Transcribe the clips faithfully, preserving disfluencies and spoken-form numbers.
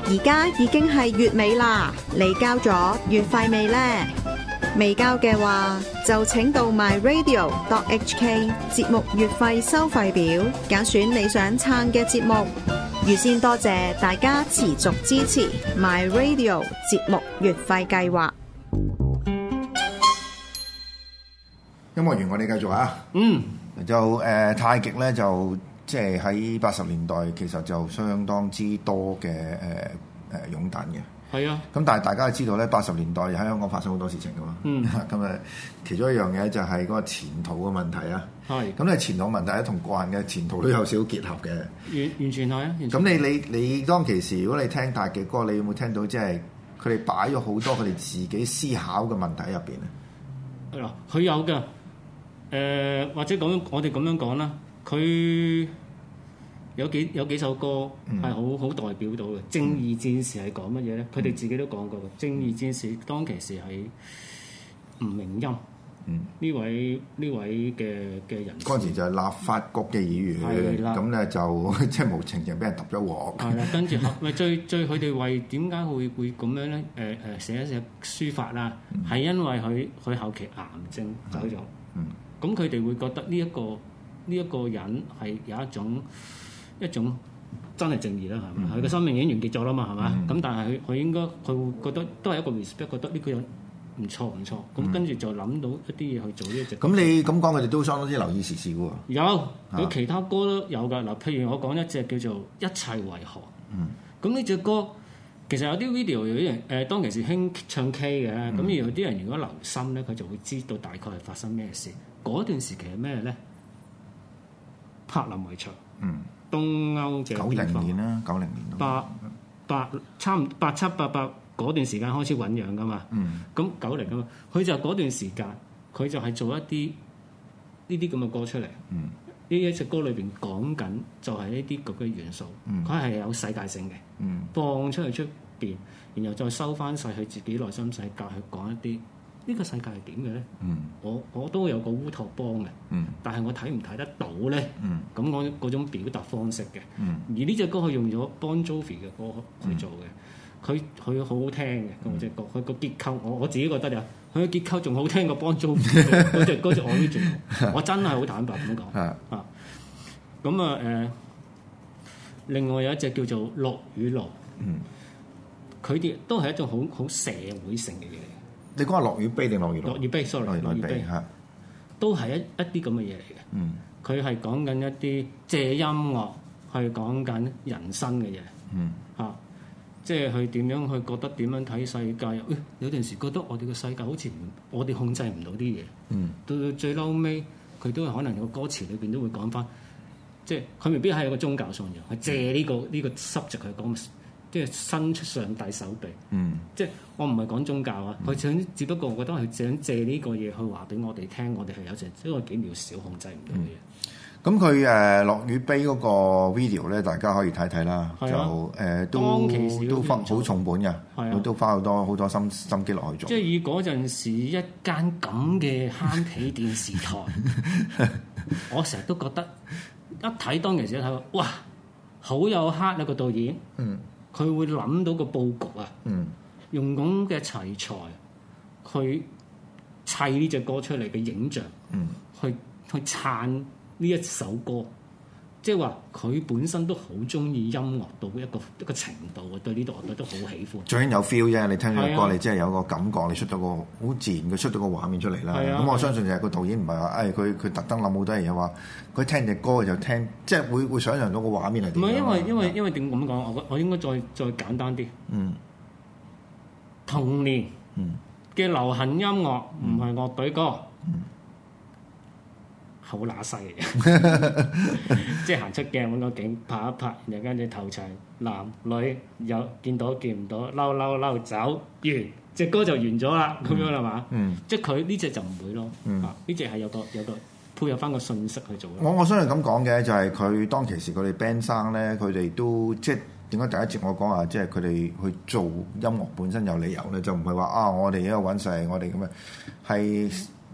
而家已經係月尾啦，你交咗月費未呢？未交嘅話，就請到 my radio dot h k 節目月費收費表，揀選你想撐嘅節目。預先多謝大家持續支持 my radio 節目月費計劃。 音樂完我哋繼續啊， 嗯， 就誒、呃、太極咧就即係喺八十年代其實就相當之多嘅誒誒擁躉嘅。 係啊， 咁但係大家都知道咧，八十年代喺香港發生好多事情噶嘛。 嗯， 咁誒，其中一樣嘢就係嗰個前途嘅問題啊。 係。 咁咧前途問題咧，同個人嘅前途都有少少結合嘅。 完完全係啊。 咁你你你當其時，如果你聽太極歌，你有冇聽到即係佢哋擺咗好多佢哋自己思考嘅問題喺入邊咧？ 嗱，佢有嘅。誒、呃，或者咁樣，我哋咁樣講啦，佢。有幾有幾首歌係好好代表到嘅，正義戰士係講乜嘢咧？佢哋自己都講過嘅，正義戰士當其時係吳明欽呢位呢位嘅嘅人。 嗰陣時就係立法局嘅議員，咁咧就即係無情人俾人揼咗鑊。係啦，跟住咪最最佢哋為點解會會咁樣咧？誒誒寫一寫書法啦，係因為佢佢後期癌症走咗。咁佢哋會覺得呢一個呢一個人係有一種。一種真係正義啦，係咪？佢嘅、嗯、生命已經完結咗啦嘛，係咪？咁、嗯、但係佢佢應該佢會覺得都係一個 respect，覺得呢個人唔錯唔錯。咁、嗯、跟住就諗到一啲嘢去做呢一隻。咁你咁講，佢哋都相當之留意時事嘅喎。 有，佢、啊、其他歌都有㗎。嗱，譬如我講一隻叫做《一切為何》。嗯。咁呢隻歌其實有啲 video 有啲人誒當其時興唱 K 嘅，咁、嗯、有啲人如果留心咧，佢就會知道大概係發生咩事。嗰段時期係咩咧？柏林圍牆。嗯。東歐嘅九零年啦，九零年八八差唔八七八八嗰段時間開始醖釀噶嘛。嗯，咁九零噶嘛，佢就嗰段時間，佢就係做一啲呢啲咁嘅歌出嚟。嗯，呢一隻歌裏邊講緊就係呢啲咁嘅元素。嗯，佢係有世界性嘅。嗯，放出去出邊，然後再收翻晒佢自己內心世界去講一啲。呢個世界係點嘅咧？嗯，我我都有個烏托邦嘅，嗯，但係我睇唔睇得到咧？嗯，咁我嗰種表達方式嘅，嗯，而呢隻歌佢用咗 Bon Jovi 嘅歌去做嘅，佢佢好好聽嘅嗰隻歌，佢個結構我我自己覺得啊，佢嘅結構仲好聽過 Bon Jovi 嗰隻嗰隻 original，我真係好坦白咁講啊，咁啊誒，另外有一隻叫做樂與怒，嗯，佢哋都係一種好好社會性嘅嘢。 你講下樂與悲定樂與怒？ 樂與悲 ，sorry，樂與悲嚇，都係一一啲咁嘅嘢嚟嘅。嗯，佢係講緊一啲借音樂去講緊人生嘅嘢。嗯，嚇、啊，即係佢點樣去覺得點樣睇世界？誒、哎，有陣時覺得我哋嘅世界好似我哋控制唔到啲嘢。嗯，到到最嬲尾，佢都係可能個歌詞裏邊都會講翻，即係佢未必係一個宗教信仰，係借呢、這個呢、這個 subject 去講。即係伸出上帝手臂，嗯，即係我唔係講宗教啊，佢想、嗯、只不過我覺得佢想借呢個嘢去話俾我哋聽，我哋係有隻一個幾渺小控制唔到嘅嘢。 咁佢誒樂與悲嗰個 video 咧，大家可以睇睇啦，啊、就誒、呃、都都花好重本嘅，佢、啊、都花好多好多心心機落去做。 即係以嗰陣時一間咁嘅慳皮電視台，我成日都覺得一睇當其時一睇，哇，好有黑啊個導演，嗯。佢會諗到個佈局啊，嗯、用咁嘅題材去砌呢隻歌出嚟嘅影像，嗯、去去撐呢一首歌，即係話佢本身都好中意音樂到一個一個程度啊，對呢度我覺得都好喜歡。最緊有 feel 啫，你聽咗個歌，啊、你真係有個感覺，你出到個好自然，佢出到個畫面出嚟啦。咁、啊、我相信就係個導演唔係話，誒佢佢特登諗好多嘢話，佢聽隻歌就聽，即係會會想像到個畫面係點。唔係因為因為因為點咁講？我我應該再再簡單啲。嗯。童年嘅流行音樂唔係樂隊歌。嗯嗯好乸細嘅，即係行出鏡揾個景拍一拍，然後跟住頭場男女有見到見唔到，嬲嬲嬲走完，隻歌就完咗啦，咁、嗯、樣啦嘛。嗯，即係佢呢隻就唔會咯。嗯，呢隻係有個有個配合翻個信息去做。我我相信咁講嘅就係佢當其時佢哋 band 生咧，佢哋都即係點解第一節我講話即係佢哋去做音樂本身有理由咧，就唔係話啊我哋喺度揾食，我哋咁樣係。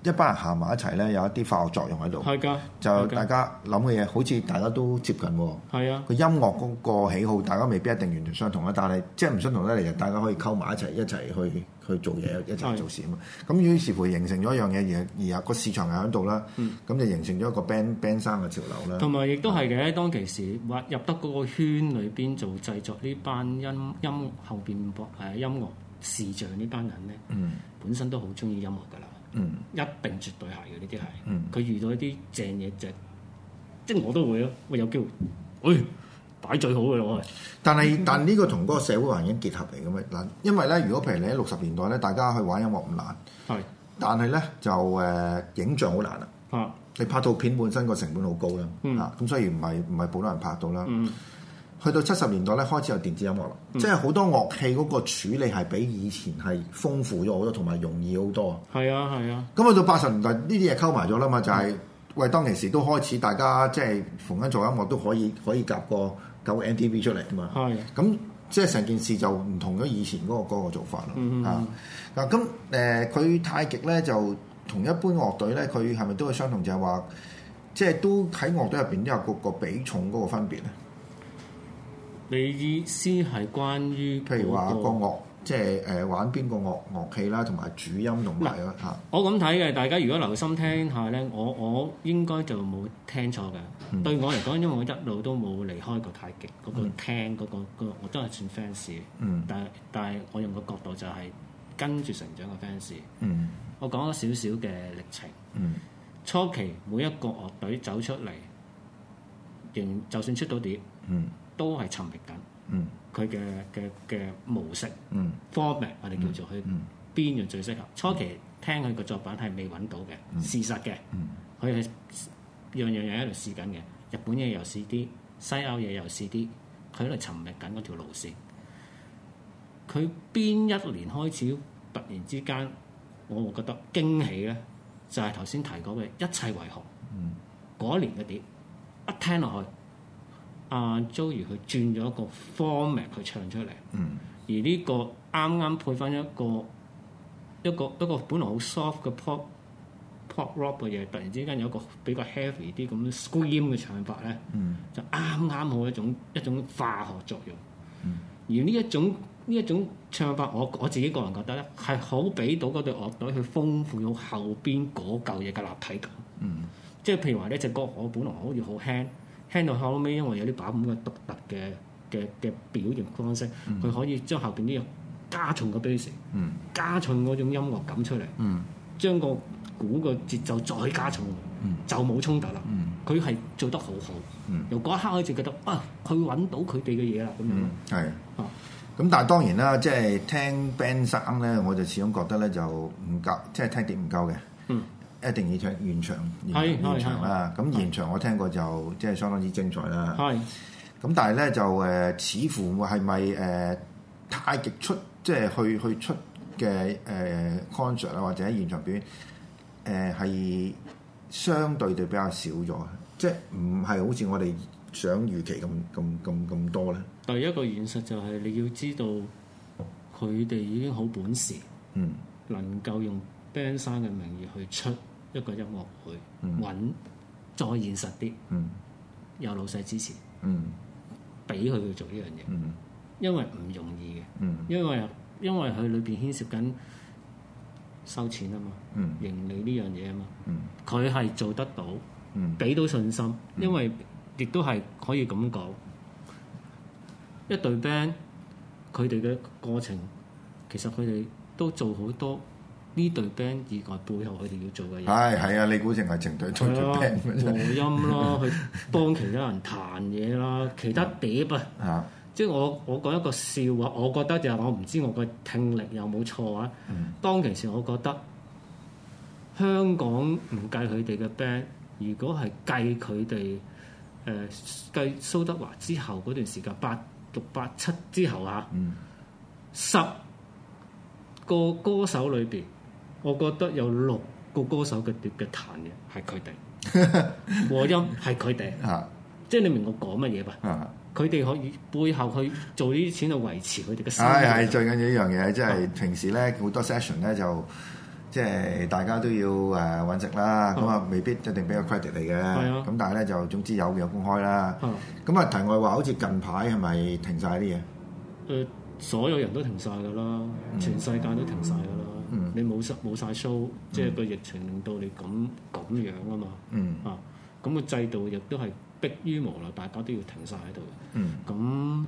一班人行埋一齊咧，有一啲化學作用喺度。 係㗎， 就大家諗嘅嘢，好似大家都接近喎。 係啊， 個音樂嗰個喜好，大家未必一定完全相同啦。但係即係唔相同咧，嚟大家可以溝埋一齊，一齊去去做嘢，一齊做事啊嘛。咁於是乎形成咗一樣嘢，而而家個市場係喺度啦。咁、嗯、就形成咗一個 band band 衫嘅潮流啦。同埋亦都係嘅，當其時話入得嗰個圈裏邊做製作呢班音音後邊播誒音樂視像呢班人咧，嗯、本身都好中意音樂㗎啦。嗯，一定絕對係嘅，呢啲係。嗯，佢遇到一啲正嘢就，即係我都會咯。我有機會，喂、哎，擺最好嘅咯。 但係，但呢個同嗰個社會環境結合嚟嘅咩？嗱，因為咧，如果譬如你喺六十年代咧，大家去玩音樂唔難。係是。但係咧就誒、呃、影像好難啊。啊。你拍套片本身個成本好高啦。嗯。啊，咁所以唔係唔係普通人拍到啦。嗯。去到七十年代咧，開始有電子音樂啦，嗯、即係好多樂器嗰個處理係比以前係豐富咗好多，同埋容易好多。係啊，係啊。咁去到八十年代，呢啲嘢溝埋咗啦嘛，就係、是、喂當其時都開始大家即係逢緊做音樂都可以可以夾個九 M T V 出嚟㗎嘛。係。咁即係成件事就唔同咗以前嗰、那個那個做法啦。嗯嗯。啊嗱，咁誒佢太極咧就同一般樂隊咧，佢係咪都係相同？就係話即係都喺樂隊入邊都有個個比重嗰個分別咧。 你意思係關於、那個、 譬如話個樂，即係誒玩邊個樂樂器啦，同埋主音同埋嚇。 我咁睇嘅，大家如果留心聽下咧，我我應該就冇聽錯嘅。嗯、對我嚟講，因為我一路都冇離開過太極嗰、那個聽嗰、那個那個，我都係算 fans。嗯。但係但係我用個角度就係跟住成長嘅 fans。嗯。我講咗少少嘅歷程。嗯。初期每一個樂隊走出嚟，仍就算出到碟。嗯。都係尋覓緊，佢嘅嘅嘅模式、嗯、format 我哋叫做去邊樣最適合。嗯、初期聽佢個作品係未揾到嘅，嗯、事實嘅，佢係、嗯、樣樣嘢喺度試緊嘅。日本嘢又試啲，西歐嘢又試啲，佢喺度尋覓緊嗰條路線。佢邊一年開始突然之間，我會覺得驚喜咧，就係頭先提過嘅一切為何嗰、嗯、年嘅碟，一聽落去。阿 Joey 佢轉咗一個 format 去唱出嚟，嗯、而呢個啱啱配翻一個一個一個本來好 soft 嘅 pop pop rock 嘅嘢，突然之間有一個比較 heavy 啲咁 scream 嘅唱法咧，嗯、就啱啱好一種一種化學作用。嗯、而呢一種呢一種唱法，我我自己個人覺得咧，係好俾到嗰隊樂隊去豐富到後邊嗰嚿嘢嘅立體感。嗯、即係譬如話呢隻歌，我本來好似好輕。聽到後尾，因為有啲把咁嘅獨特嘅嘅嘅表現方式，佢、嗯、可以將後邊啲嘢加重個 bass，、嗯、加重嗰種音樂感出嚟，嗯、將個鼓個節奏再加重，嗯、就冇衝突啦。佢係、嗯、做得好好，嗯、由嗰一刻開始覺得啊，佢揾到佢哋嘅嘢啦咁樣。係啊， 咁但係當然啦，即係聽 band 三咧，我就始終覺得咧就唔夠，即係聽碟唔夠嘅。嗯一定要唱現場，現場啦。咁現場我聽過就即係相當之精彩啦。係。咁但係咧就誒、呃，似乎係咪誒太極出即係去去出嘅誒、呃、concert 啊，或者現場表演誒係、呃、相對地比較少咗，即係唔係好似我哋想預期咁咁咁咁多咧？ 第一個現實就係你要知道佢哋已經好本事，嗯，能夠用 band 三嘅名義去出一個音樂會，揾、嗯、再現實啲，嗯、有老細支持，俾佢、嗯、去做呢樣嘢，嗯、因為唔容易嘅，嗯、因為因為佢裏邊牽涉緊收錢啊嘛，嗯、盈利呢樣嘢啊嘛，佢係、嗯、做得到，俾、嗯、到信心，嗯、因為亦都係可以咁講，一隊 band 佢哋嘅過程，其實佢哋都做好多。呢隊 band 以外，背後佢哋要做嘅嘢係係啊！你估淨係成隊做隊 band 和音啦，去幫其他人彈嘢啦，其他碟啊，啊即係我我講一個笑話，我覺得就係我唔知我個聽力有冇錯啊。嗯、當其時，我覺得香港唔計佢哋嘅 band，如果係計佢哋誒計蘇德華之後嗰段時間，八六八七之後啊，嗯、十個歌手裏邊。我覺得有六個歌手嘅碟嘅彈嘅係佢哋，和音係佢哋，即係你明我講乜嘢吧？佢哋可以背後去做呢啲錢去維持佢哋嘅生活。 係係最緊要一樣嘢，即係平時咧好多 session 咧就即係大家都要誒揾食啦，咁啊未必一定俾個 credit 你嘅，咁、啊、但係咧就總之有有公開啦。咁啊題外話，好似近排係咪停晒啲嘢？誒、 呃，所有人都停晒㗎啦，嗯、全世界都停晒㗎啦。嗯、你冇晒冇曬 show，即係個疫情令到你咁咁樣啊嘛。嗯、啊，咁、個制度亦都係迫於無奈，大家都要停晒喺度。咁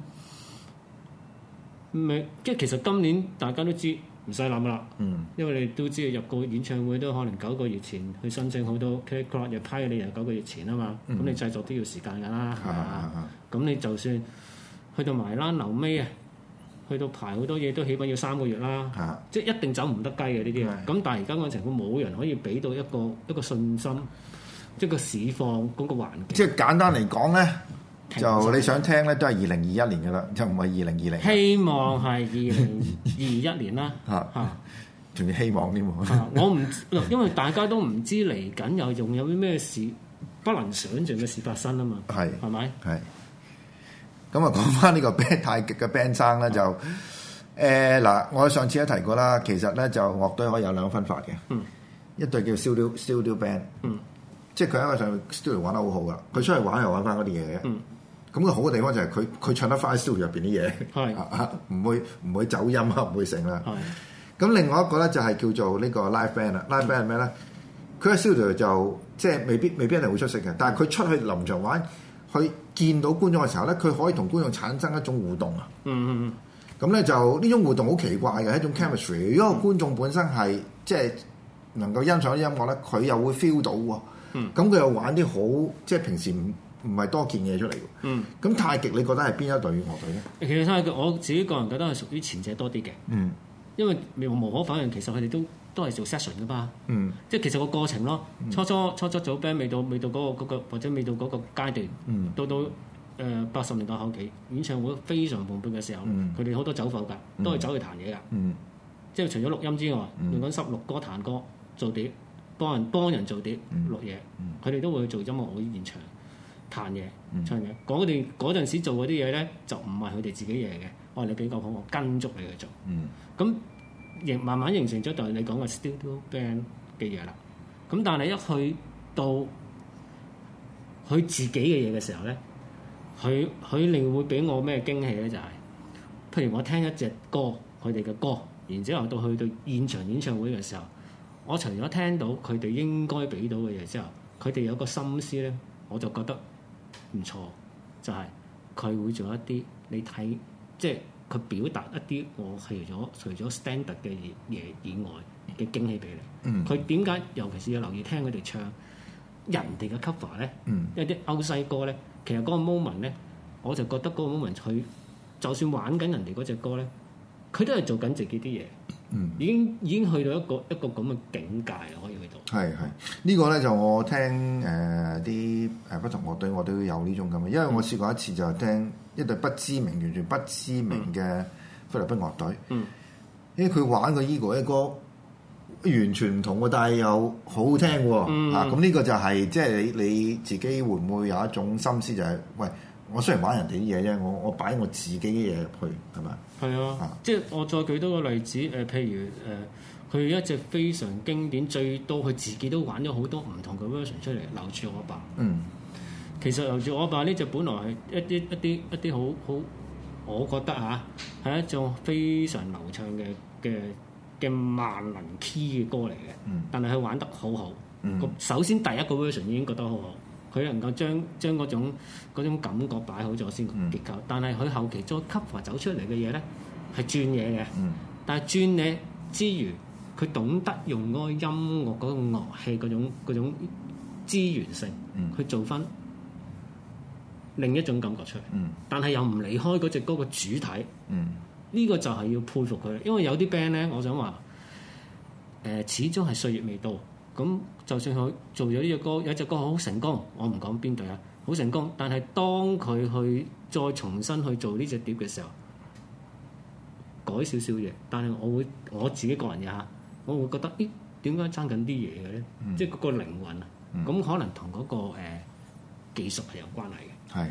咪即係其實今年大家都知。唔使諗啦，嗯、因為你都知道入個演唱會都可能九個月前去申請好多 K C 又批你又九個月前啊嘛，咁、嗯、你製作都要時間㗎啦，係嘛？咁你就算去到埋啦，留尾啊，去到排好多嘢都起碼要三個月啦，啊、即係一定走唔得雞嘅呢啲。咁、嗯、但係而家個情況冇人可以俾到一個一個信心，即係個市況嗰個環境。 即係簡單嚟講咧。就你想聽咧，都係二零二一年嘅啦，就唔係二零二零。 希望係二零二一年啦，嚇嚇， 仲要希望添喎。 我唔，因為大家都唔知嚟緊又仲有啲咩事不能想像嘅事發生啊嘛。係係咪？係。 咁啊，講翻呢個 band 太極嘅 band 生咧，就誒嗱，我上次都提過啦，其實咧就樂隊可以有兩個分法嘅。嗯。一隊叫 studio studio band。嗯。即係佢喺個上 studio 玩得好好噶，佢出嚟玩又玩翻嗰啲嘢嘅。嗯。咁個好嘅地方就係佢佢唱得翻 studio 入邊啲嘢，係啊，唔會唔會走音啊，唔會成啦。係。咁另外一個咧就係叫做呢個 live band 啦。live band 係咩咧？佢喺 studio 就即係未必未必一定會出色嘅，但係佢出去臨場玩，去見到觀眾嘅時候咧，佢可以同觀眾產生一種互動啊。嗯嗯嗯。咁咧就呢種互動好奇怪嘅，係一種 chemistry。如果個觀眾本身係即係能夠欣賞啲音樂咧，佢又會 feel 到喎。嗯。咁佢又玩啲好即係平時唔唔係多見嘢出嚟嘅。嗯。咁太極你覺得係邊一隊樂隊咧？ 其實太極我自己個人覺得係屬於前者多啲嘅。嗯。因為無可否認，其實佢哋都都係做 session 噶嘛。嗯。即係其實個過程咯，初初初初組 band 未到未到嗰個嗰個或者未到嗰個階段。嗯。到到誒八十年代後期演唱會非常蓬勃嘅時候，佢哋好多走火㗎，都係走去彈嘢㗎。嗯。即係除咗錄音之外，用緊十六歌彈歌做碟，幫人幫人做碟錄嘢，佢哋都會做音樂會現場。彈嘢、唱嘢，嗰段嗰陣時做嗰啲嘢咧，就唔係佢哋自己嘢嘅。我話你比較好，我跟足你去做。咁亦、嗯、慢慢形成咗就係你講嘅 studio band 嘅嘢啦。咁但係一去到佢自己嘅嘢嘅時候咧，佢佢另會俾我咩驚喜咧？就係、是，譬如我聽一隻歌，佢哋嘅歌，然之後到去到現場演唱會嘅時候，我除咗聽到佢哋應該俾到嘅嘢之後，佢哋有個心思咧，我就覺得。唔錯，就係、是、佢會做一啲你睇，即係佢表達一啲我除咗除咗 standard 嘅嘢以外嘅驚喜俾你。佢點解？尤其是要留意聽佢哋唱人哋嘅 cover 咧，嗯、因為啲歐西歌咧，其實嗰個 moment 咧，我就覺得嗰個 moment 佢就算玩緊人哋嗰隻歌咧，佢都係做緊自己啲嘢。嗯，已經已經去到一個一個咁嘅境界可以去到。係係， 呢個咧就我聽誒啲誒不同樂隊，我都有呢種咁嘅。因為我試過一次就係聽一隊不知名、完全不知名嘅菲律賓樂隊。嗯，因為佢玩個 Eagle 嘅歌完全唔同喎，但係又好好聽喎。嗯，啊，咁呢個就係即係你你自己會唔會有一種心思就係、是、喂？我雖然玩人哋啲嘢啫，我我擺我自己啲嘢入去，係咪？ 係啊，啊即係我再舉多個例子，誒、呃，譬如誒，佢、呃、一隻非常經典，最多佢自己都玩咗好多唔同嘅 version 出嚟，留住我吧。嗯，其實留住我吧呢隻本來係一啲一啲一啲好好，我覺得嚇係、啊、一種非常流暢嘅嘅嘅萬能 key 嘅歌嚟嘅。嗯，但係佢玩得好好。嗯，首先第一個 version 已經覺得好好。佢能夠將將嗰種嗰種感覺擺好咗先結構，嗯、但係佢後期再 cover 走出嚟嘅嘢咧係轉嘢嘅，嗯、但係轉嘢之餘，佢懂得用嗰個音樂嗰個樂器嗰種嗰種資源性，去、嗯、做翻另一種感覺出嚟，嗯、但係又唔離開嗰隻歌嘅主體。呢、嗯、個就係要佩服佢，因為有啲 band 咧，我想話誒、呃，始終係歲月未到。咁就算佢做咗呢隻歌，有一隻歌好成功，我唔講邊隊啊，好成功。但係當佢去再重新去做呢隻碟嘅時候，改少少嘢，但係我會我自己個人嘅嚇，我會覺得，咦，點解爭緊啲嘢嘅咧？嗯、即係嗰個靈魂啊，咁、嗯、可能同嗰、嗰個、呃、技術係有關係嘅。係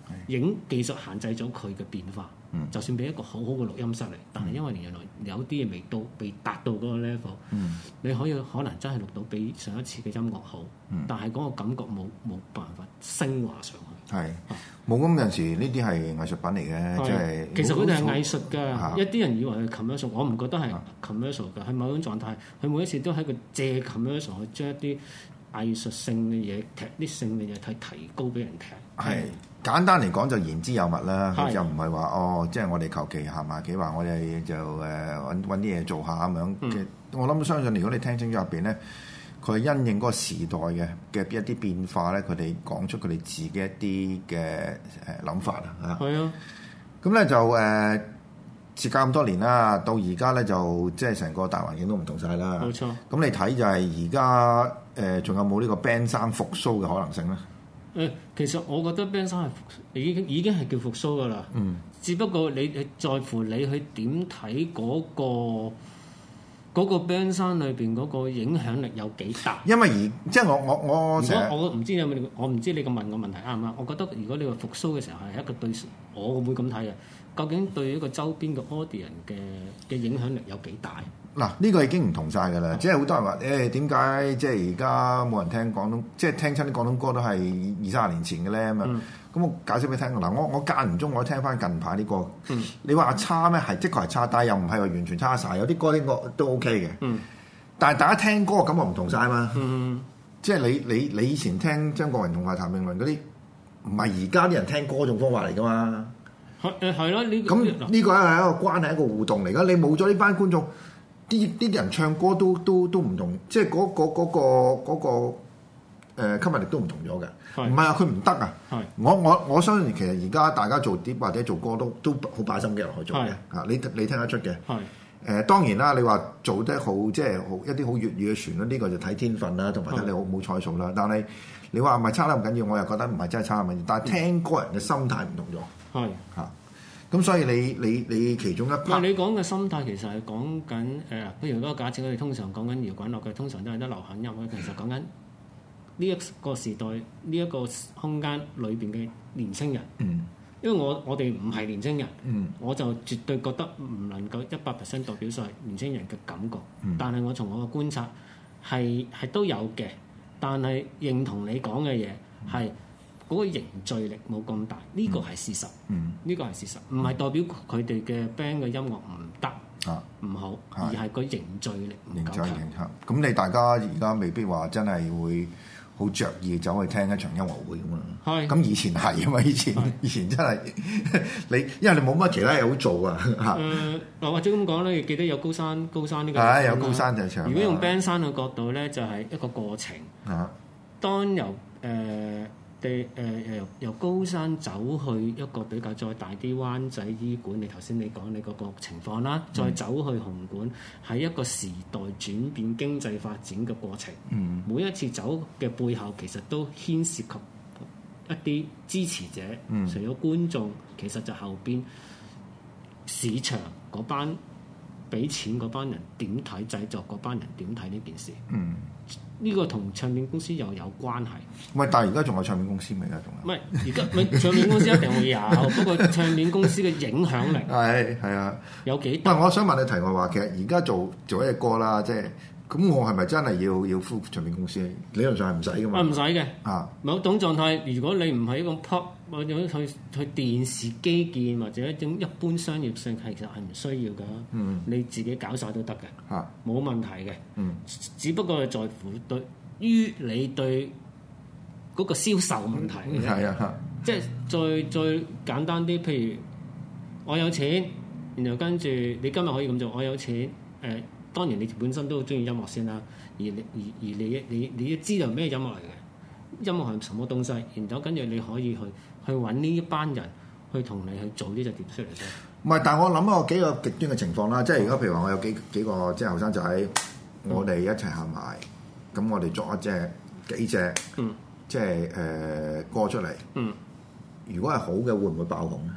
影技術限制咗佢嘅變化。嗯、就算俾一個好好嘅錄音室嚟，但係因為原來有啲嘢未到，未達到嗰個 level，嗯、你可以可能真係錄到比上一次嘅音樂好，嗯、但係嗰個感覺冇冇辦法升華上去。係冇咁有陣時呢啲係藝術品嚟嘅，即係其實佢哋係藝術㗎。啊、一啲人以為係 commercial，我唔覺得係 commercial 㗎，係某種狀態。佢每一次都喺個借 commercial 去將一啲藝術性嘅嘢、technical性嘅嘢睇提高俾人聽。 係。簡單嚟講就言之有物啦，佢就唔係話哦，即係我哋求其行埋幾話，我哋就誒揾揾啲嘢做下咁樣。嗯、我諗相信，如果你聽清楚入邊咧，佢係因應嗰個時代嘅嘅一啲變化咧，佢哋講出佢哋自己一啲嘅誒諗法啊。係啊，咁咧就誒時隔咁多年啦，到而家咧就即係成個大環境都唔同晒啦。冇錯。咁你睇就係而家誒仲有冇呢個 band 三復甦嘅可能性咧？ 誒，其實我覺得 band 三係已經已經係叫復甦噶啦，嗯，只不過你你在乎你去點睇嗰個嗰個 band 三裏邊嗰個影響力有幾大？因為而即係我我我如果我唔知有冇我唔知你個問個問題啱唔啱？我覺得如果你話復甦嘅時候係一個對我會咁睇嘅，究竟對一個周邊嘅 audience 嘅嘅影響力有幾大？ 嗱，呢個已經唔同晒㗎啦，即係好多人話誒點解即係而家冇人聽廣東，即係聽親啲廣東歌都係二三十年前嘅咧咁啊？咁、嗯、我解釋俾你聽嗱，我我間唔中我聽翻近排啲歌，嗯、你話差咩？係的確係差，但係又唔係話完全差晒，有啲歌啲歌都 OK 嘅。嗯、但係大家聽歌嘅感覺唔同晒嘛。嗯、即係你你你以前聽張國榮同埋譚詠麟嗰啲，唔係而家啲人聽歌種方法嚟㗎嘛。係誒係咯，呢咁呢個係一個關係，一個互動嚟㗎。你冇咗呢班觀眾。啲啲人唱歌都都都唔同，即係嗰、嗰個嗰、嗰個嗰、嗰個誒吸引力都唔同咗嘅。唔係啊，佢唔得啊。係我我我相信其實而家大家做碟或者做歌都都好擺心機落去做嘅。嚇，你你聽得出嘅。係誒當然啦，你話做得好即係好一啲好粵語嘅旋律，呢、呢個就睇天分啦，同埋睇你好冇彩數啦。但係你話唔係差得唔緊要，我又覺得唔係真係差唔緊要。但係聽歌人嘅心態唔同咗。係嚇。咁所以你你你其中一 part， 你講嘅心態其實係講緊誒，譬如嗰個假設，我哋通常講緊搖滾樂嘅，通常都係得流行音樂。其實講緊呢一個時代，呢、呢、一個空間裏邊嘅年青人。嗯，因為我我哋唔係年青人，嗯，我就絕對覺得唔能夠一百 percent 代表晒年青人嘅感覺。嗯、但係我從我嘅觀察係係都有嘅，但係認同你講嘅嘢係。嗰個凝聚力冇咁大，呢、這個係事實。嗯，呢個係事實，唔係代表佢哋嘅 band 嘅音樂唔得啊，唔好，而係個凝聚力唔夠強。 咁你大家而家未必話真係會好着意走去聽一場音樂會咁啊。係。咁以前係啊嘛，以前以前真係你，因為你冇乜其他嘢好做啊。嚇。誒， 嗱或者咁講咧，記得有高山高山呢個。 係有高山就唱。 如果用 band 山嘅角度咧，就係、是、一個過程。啊。當由誒。呃誒誒由由高山走去一個比較再大啲灣仔醫館，你頭先你講你嗰個情況啦，嗯、再走去紅館，係一個時代轉變、經濟發展嘅過程。嗯、每一次走嘅背後，其實都牽涉及一啲支持者，嗯、除咗觀眾，其實就後邊市場嗰班俾錢嗰班人點睇製作，嗰班人點睇呢件事。嗯呢個同唱片公司又有關係。 唔係，但係而家仲有唱片公司未？而家仲有。 唔係，而家咪唱片公司一定會有，不過唱片公司嘅影響力係係啊， 有幾大？ 唔係，我想問你題外話，其實而家做做一隻歌啦，即係咁，我係咪真係要要付唱片公司？理論上係唔使噶嘛。啊，唔使嘅。啊，某種狀態，如果你唔係一個 pop 或者去去電視基建或者一種一般商業性，其實係唔需要㗎。嗯，你自己搞晒都得嘅。嚇，冇問題嘅。嗯，只不過係在乎對於你對嗰個銷售問題嘅。係啊，即係再再簡單啲，譬如我有錢，然後跟住你今日可以咁做，我有錢誒。呃當然你本身都好中意音樂先啦，而你而而你你你都知道咩音樂嚟嘅，音樂係什麼東西，然後跟住你可以去去揾呢一班人去同你去做呢隻碟出嚟啫。唔係，但係我諗一個幾個極端嘅情況啦，即係如果譬如話我有幾幾個即係後生仔，嗯、我哋一齊行埋，咁我哋作一隻幾隻，嗯、即係誒、呃、歌出嚟。嗯、如果係好嘅，會唔會爆紅咧？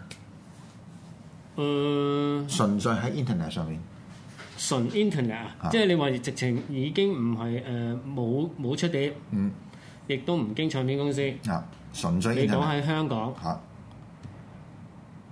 嗯，純粹喺 internet 上面。 純 internet 啊，即係你話直情已經唔係誒冇冇出碟，嗯，亦都唔經唱片公司，啊， 純粹 internet。 你講喺香港， 嚇，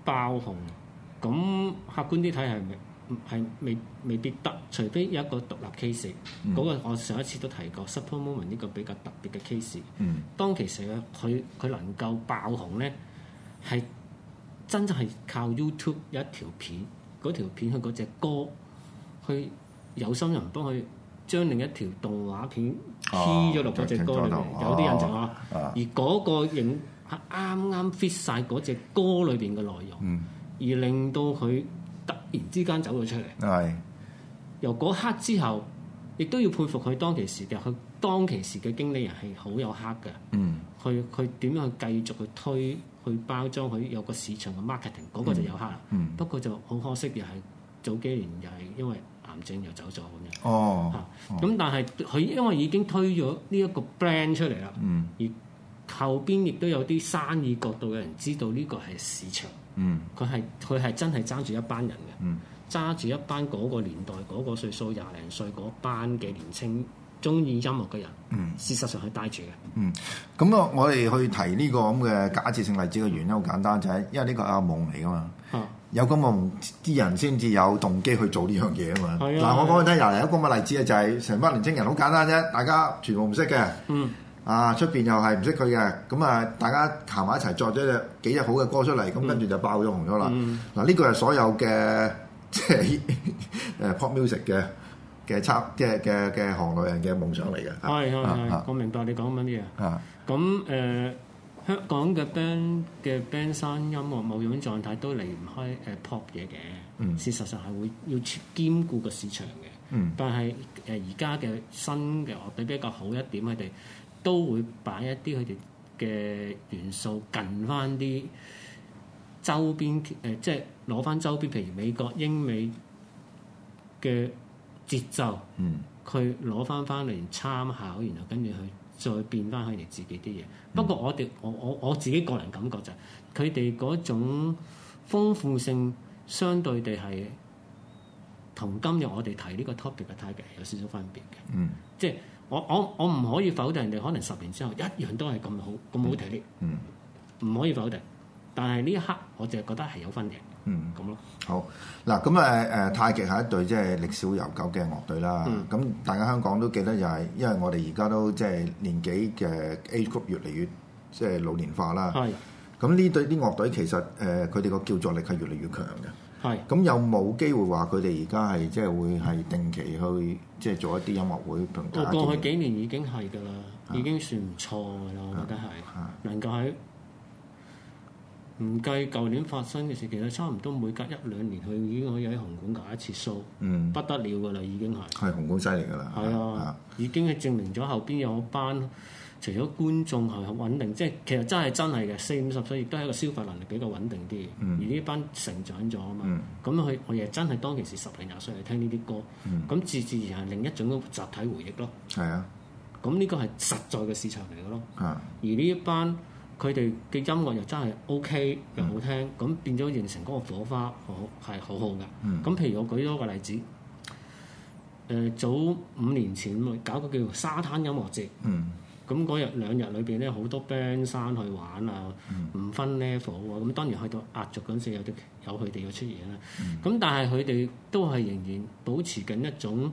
爆紅，咁客觀啲睇係咪？係未未必得，除非有一個獨立 case。嗰、嗯、個我上一次都提過 Super Moment 呢個比較特別嘅 case。嗯、當其時咧，佢佢能夠爆紅咧，係真真係靠 YouTube 有一條片，嗰條片佢嗰隻歌，去有心人幫佢將另一條動畫片 key 咗落嗰隻歌裏邊，有啲印象啊。而嗰個影係啱啱 fit 晒嗰隻歌裏邊嘅內容，嗯、而令到佢突然之間走咗出嚟，係由嗰刻之後，亦都要佩服佢當其時嘅，佢當其時嘅經理人係好有黑嘅，嗯，去佢點樣去繼續去推去包裝佢有個市場嘅 marketing， 嗰個就有黑啦，嗯，不過就好可惜，又係早幾年又係因為癌症又走咗咁樣，哦，嚇，咁但係佢因為已經推咗呢一個 brand 出嚟啦，嗯，而後邊亦都有啲生意角度嘅人知道呢個係市場。嗯，佢係佢係真係揸住一班人嘅，揸住、嗯、一班嗰個年代嗰、嗰個歲數廿零歲嗰班嘅年青中意音樂嘅人，嗯、事實上係帶住嘅。嗯， 咁啊，我哋去提呢個咁嘅假設性例子嘅原因好簡單，就係因為呢個係個夢嚟噶嘛，啊、有個夢啲人先至有動機去做呢樣嘢啊嘛。嗱、啊，我講你聽，又嚟一個咁嘅例子啊，就係成班年青人好簡單啫，大家全部唔識嘅。嗯。啊！出邊又係唔識佢嘅，咁啊，大家行埋一齊作咗隻幾隻好嘅歌出嚟，咁跟住就爆咗紅咗啦。嗱、嗯，呢個係所有嘅即係誒 pop music 嘅嘅測即係嘅嘅行內人嘅夢想嚟嘅。 係係係，我明白你講緊啲嘢。啊，咁誒、呃、香港嘅 band 嘅 band 山音樂某種狀態都離唔開誒 pop 嘢嘅。嗯，事實上係會要兼顧個市場嘅。嗯，但係誒而家嘅新嘅樂隊比較好一點，佢哋都會擺一啲佢哋嘅元素近翻啲周邊誒、呃，即係攞翻周邊，譬如美國英美嘅節奏，嗯，佢攞翻翻嚟參考，然後跟住去再變翻佢哋自己啲嘢。嗯、不過我哋我我我自己個人感覺就係佢哋嗰種豐富性，相對地係同今日我哋提呢個 topic 嘅 target 有少少分別嘅，嗯，即係。我我我唔可以否定人哋可能十年之後一樣都係咁好咁好睇啲，嗯，唔可以否定。但係呢一刻我就係覺得係有分嘅，嗯，咁咯。 好嗱，咁誒誒太極係一隊即係歷史悠久嘅樂隊啦。咁、嗯、大家香港都記得就係、是，因為我哋而家都即係年紀嘅 age group 越嚟越即係老年化啦。係。咁呢隊啲樂隊其實誒佢哋個叫座力係越嚟越強嘅。係，咁有冇機會話佢哋而家係即係會係定期去即係做一啲音樂會同大家？ 過去幾年已經係㗎啦，啊、已經算唔錯㗎啦，我覺得係、啊、能夠喺唔計舊年發生嘅事，其實差唔多每隔一兩年佢已經可以喺紅館搞一次 show，嗯，不得了㗎啦，已經係係紅館犀利㗎啦，係啊， 啊已經係證明咗後邊有班。除咗觀眾係穩定，即係其實真係真係嘅，四五十歲亦都係一個消費能力比較穩定啲。嗯、而呢班成長咗啊嘛，咁佢我亦真係當其時十零廿歲嚟聽呢啲歌，咁、嗯、自自然係另一種集體回憶咯。係啊，咁呢個係實在嘅市場嚟嘅咯。啊、而呢一班佢哋嘅音樂又真係 OK 又好聽，咁、嗯、變咗形成嗰個火花好係好好嘅。咁、嗯、譬如我舉多個例子，誒、呃、早五年前咪搞個叫做沙灘音樂節。嗯咁嗰日兩日裏邊咧，好多 band 山去玩啊，唔、嗯、分 level 啊，咁當然去到壓軸嗰陣時有啲有佢哋嘅出現啦。咁、嗯、但係佢哋都係仍然保持緊一種，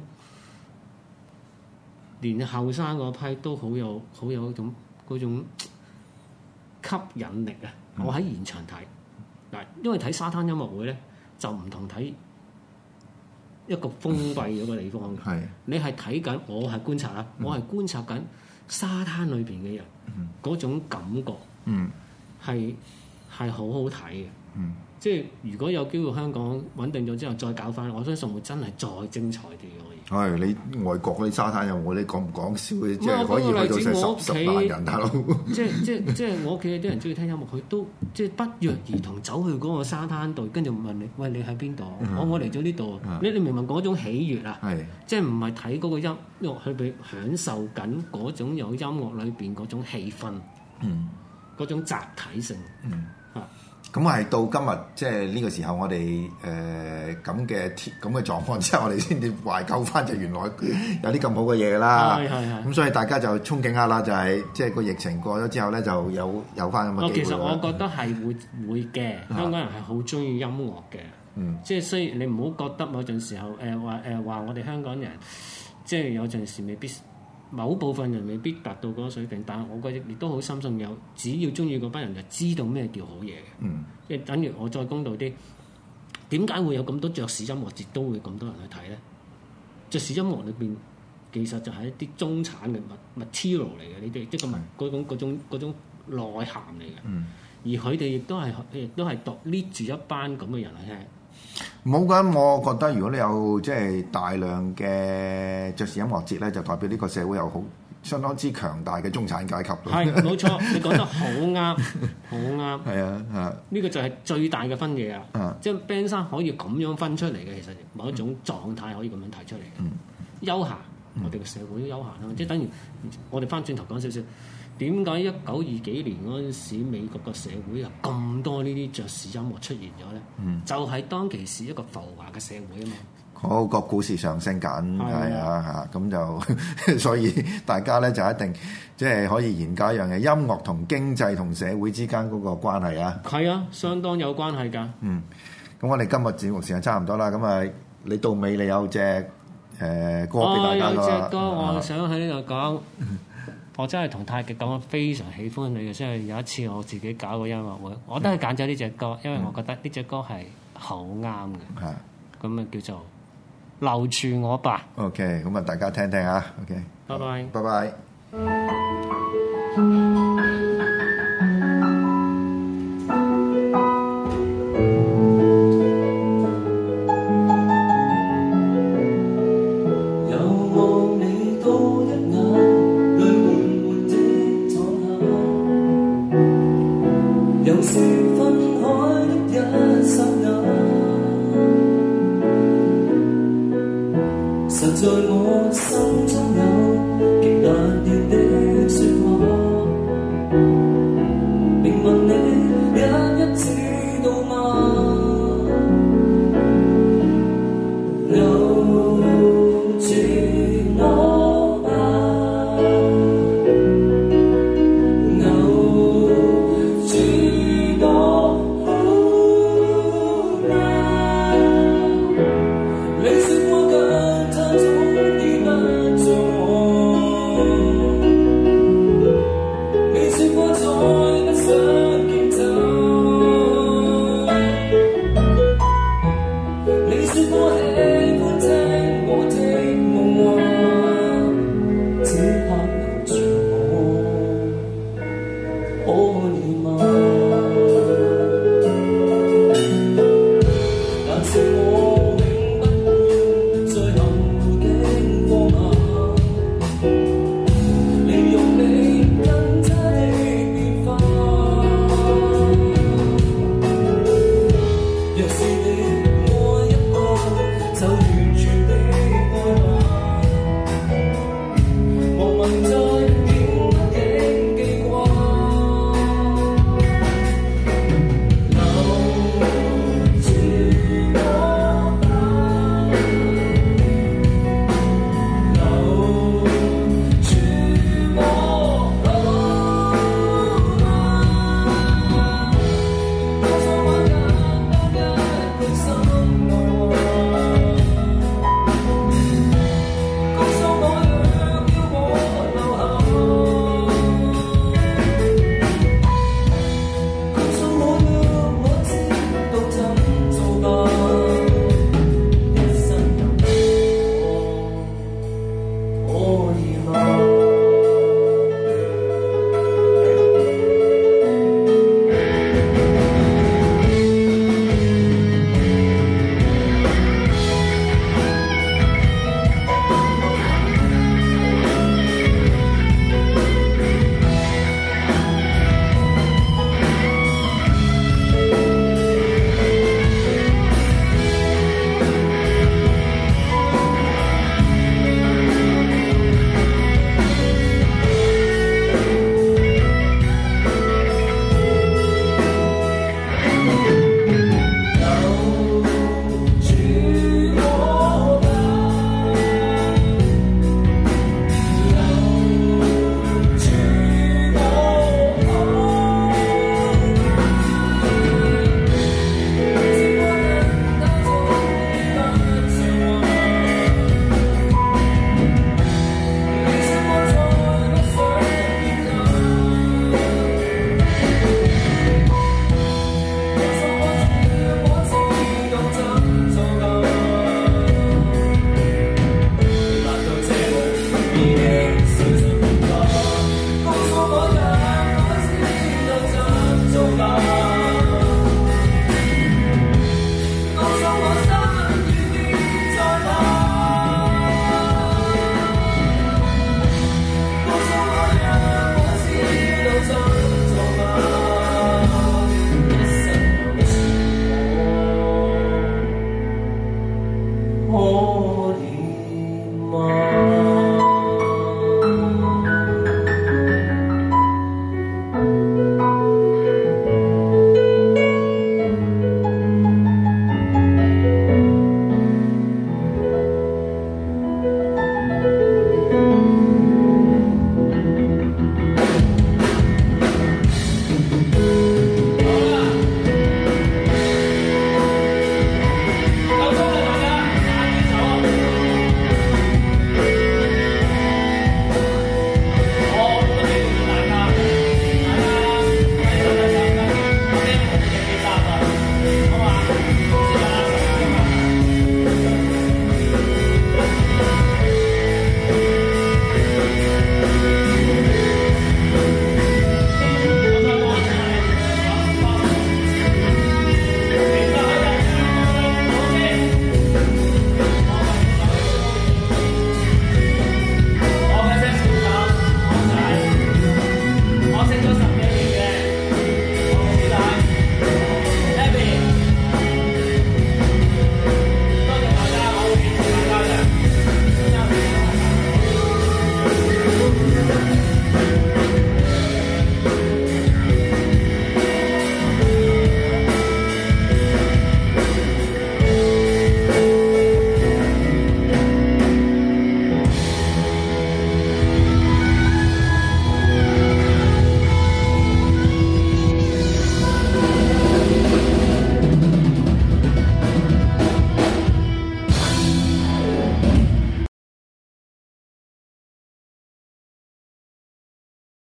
連後生嗰批都好有好有一種嗰種吸引力啊！嗯、我喺現場睇嗱，因為睇沙灘音樂會咧就唔同睇一個封閉咗嘅地方嘅，嗯、你係睇緊，我係觀察啊，嗯、我係觀察緊。沙灘裏邊嘅人嗰、嗯、種感覺係係好好睇嘅，嗯、即係如果有機會香港穩定咗之後再搞翻，我相信會真係再精彩啲嘅。可以係你外國嗰啲沙灘有冇？你講唔講笑嘅？即係可以去到成十十萬人大佬。 即係即係即係我屋企啲人中意聽音樂，佢都即係不約而同走去嗰個沙灘度，跟住問你：喂，你喺邊度？我我嚟咗呢度。你你明唔明嗰種喜悅啊？係即係唔係睇嗰個音樂去俾享受緊嗰種有音樂裏邊嗰種氣氛，嗯，嗰種集體性，嗯啊。 咁係到今日即係呢個時候，我哋誒咁嘅咁嘅狀況之下，我哋先至懷舊翻，就原來有啲咁好嘅嘢㗎啦。係係係。咁所以大家就憧憬下啦，就係即係個疫情過咗之後咧，就有有翻咁嘅機會。 其實我覺得係會會嘅，香港人係好中意音樂嘅。嗯。即係雖然你唔好覺得某陣時候誒話誒話我哋香港人，即係有陣時未必。某部分人未必達到嗰個水平，但係我覺得亦都好深信有，只要中意嗰班人就知道咩叫好嘢嘅。嗯，即係等於我再公道啲，點解會有咁多爵士音樂節都會咁多人去睇咧？爵士音樂裏邊其實就係一啲中產嘅物 material 嚟嘅，呢啲即係個嗰種嗰種嗰種內涵嚟嘅。嗯，而佢哋亦都係亦都係獨 lead 住一班咁嘅人去聽。 冇㗎，我覺得如果你有即係大量嘅爵士音樂節咧，就代表呢個社會有好相當之強大嘅中產階級。 係冇錯，你講得好啱，好啱。係啊，啊， 呢個就係最大嘅分野啊！啊即係 band 三可以咁樣分出嚟嘅，其實某一種狀態可以咁樣提出嚟嘅。嗯，休閒，我哋嘅社會休閒啦，嗯、即係等於我哋翻轉頭講少少。點解一九二幾年嗰陣時，美國個社會有咁多呢啲爵士音樂出現咗咧？嗯，就係當其時一個浮華嘅社會啊嘛。 好，個股市上升緊，係啊嚇，咁就所以大家咧就一定即係可以研究一樣嘢，音樂同經濟同社會之間嗰個關係啊。 係啊，相當有關係㗎。 嗯，咁我哋今日節目時間差唔多啦，咁啊，你到尾你有隻誒、呃、歌俾大家㗎。 我有隻歌，我想喺呢度講。我真係同太極講，我非常喜歡你嘅。即係有一次我自己搞個音樂會，我都係揀咗呢隻歌，因為我覺得呢隻歌係好啱嘅。係咁啊，叫做留住我吧。 OK，咁啊，大家聽聽啊。OK， 拜拜， 拜拜。 在我心